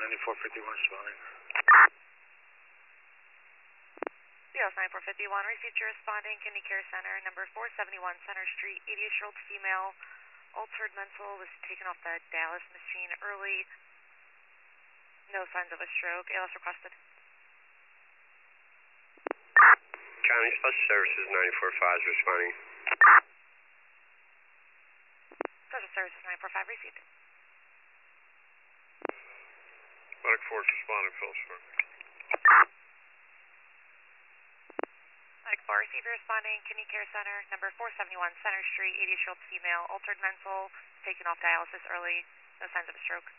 9451 responding. Yes, 9451, received your responding, Kidney Care Center, number 471 Center Street, 88-year-old female, altered mental, was taken off the dialysis machine early, no signs of a stroke, ALS requested. County Special Services 945 is responding. Special Services 945 received. Medic Force responding, Phillipsburg. Medic 4, received your responding, Kidney Care Center, number 471 Center Street, 88-year-old female, altered mental, taken off dialysis early, no signs of a stroke.